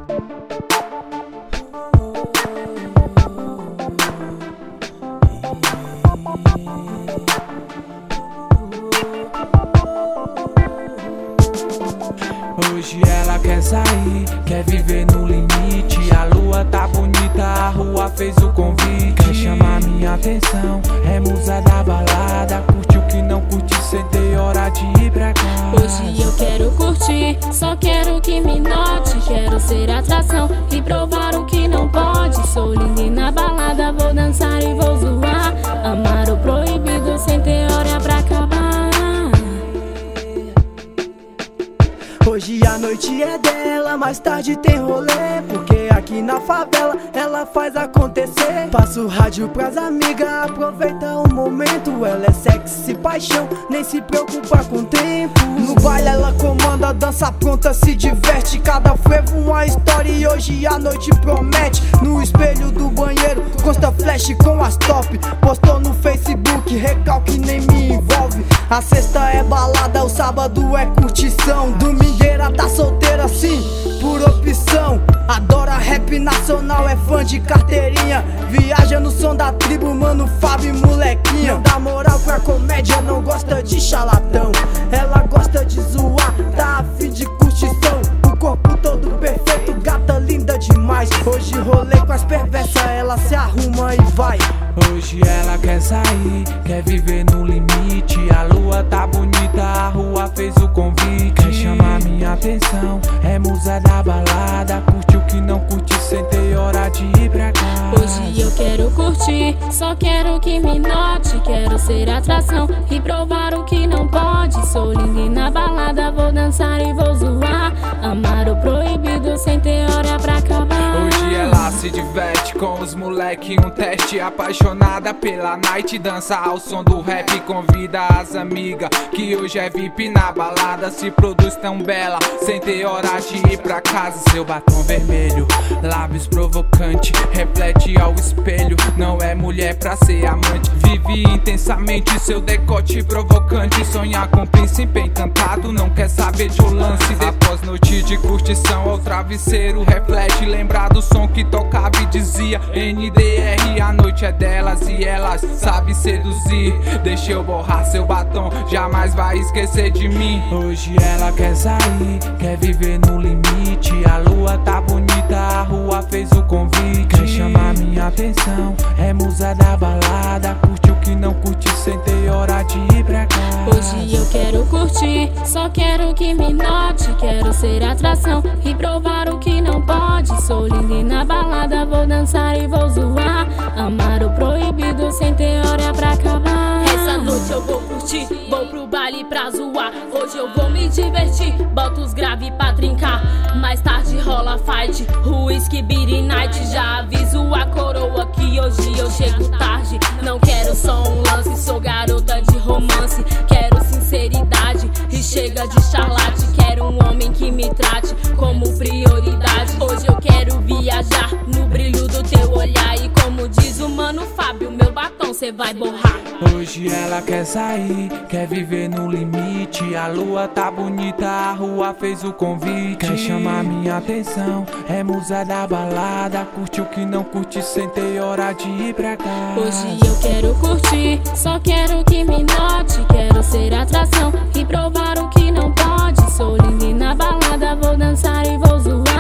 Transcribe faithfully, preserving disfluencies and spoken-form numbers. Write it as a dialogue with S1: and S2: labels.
S1: Hoje ela quer sair, quer viver no limite. A lua tá bonita, a rua fez o convite. Quer chamar minha atenção, é musa da balada. Curte o que não curte, sem ter hora de ir pra casa.
S2: Hoje eu quero curtir, só quero que me note. Quero ser atração e provar o que não pode. Sou linda e na balada vou dançar e vou zoar. Amar o proibido sem ter hora pra acabar.
S3: Hoje a noite é dela, mais tarde tem rolê. Porque aqui na favela ela faz acontecer. Passa o rádio pras amigas, aproveita o momento. Ela é sexy, paixão, nem se preocupa com o tempo. No baile ela comanda, dança pronta, se diverte. Cada frevo uma história e hoje a noite promete. No espelho do banheiro, consta flash com as top. Postou no Facebook, recalque nem me envolve. A sexta é balada, o sábado é curtição. Domingueira tá solteira sim, por opção. Adora rap nacional, é fã de carteirinha. Viaja no som da tribo, mano, Fábio molequinha. Não dá moral pra comédia, não gosta de charlatão. Ela gosta de zoar, tá afim de curtição. O corpo todo perfeito, gata linda demais. Hoje rolê com as perversas, ela se arruma e vai.
S1: Hoje ela quer sair, quer viver no limite. A lua tá bonita, a rua fez o convite. Quer chamar minha atenção, é musa da balada. Curte o que não curte, sem ter hora de ir pra casa.
S2: Hoje eu quero curtir, só quero que me note. Quero ser atração e provar o que não pode. Sou linda e na balada vou dançar e vou zoar. Amar o proibido sem ter hora pra acabar.
S1: Hoje ela se diverte com os moleque, um teste. Apaixonada pela night, dança ao som do rap. Convida as amigas, que hoje é V I P na balada. Se produz tão bela, sem ter hora de ir pra casa. Seu batom vermelho, lábios provocante, reflete ao espelho. Não é mulher pra ser amante, vive intensamente seu decote provocante. Sonhar com príncipe encantado, não quer saber de um lance. Após noite de curtição, ao travesseiro reflete. Lembrar do som que tocava e dizia N D R. A noite é delas e elas sabem seduzir. Deixa eu borrar seu batom, jamais vai esquecer de mim. Hoje ela quer sair, quer viver no limite. A lua tá bonita, a rua fez o convite. Quer chamar minha atenção, é musa da balada. Curte o que não curte, sem ter hora de ir pra casa.
S2: Hoje eu quero curtir, só quero que me note. Quero ser atração e provar o que não pode. Sou linda e na balada vou dançar e vou zoar. Amar o proibido sem ter hora pra acabar.
S4: Essa noite eu vou curtir, vou pro baile pra zoar. Hoje eu vou me divertir, boto os grave pra trincar. Mais tarde rola fight, whisky, beer night. Já aviso a coroa que hoje eu chego tarde. Não quero só um lance, sou garota de romance. Quero sinceridade e chega de charlate. Quero um homem que me trate como prioridade. Hoje eu quero viajar no brilho do teu olhar. E como diz o mano Fábio, meu batom cê vai borrar.
S1: Hoje ela quer sair, quer viver no limite. A lua tá bonita, a rua fez o convite. Quer chamar minha atenção, é musa da balada. Curte o que não curte, sem ter hora de ir pra casa.
S2: Hoje eu quero curtir, só quero que me note. Quero ser atração e provar o que não pode. Sou linda e na balada vou dançar e vou zoar.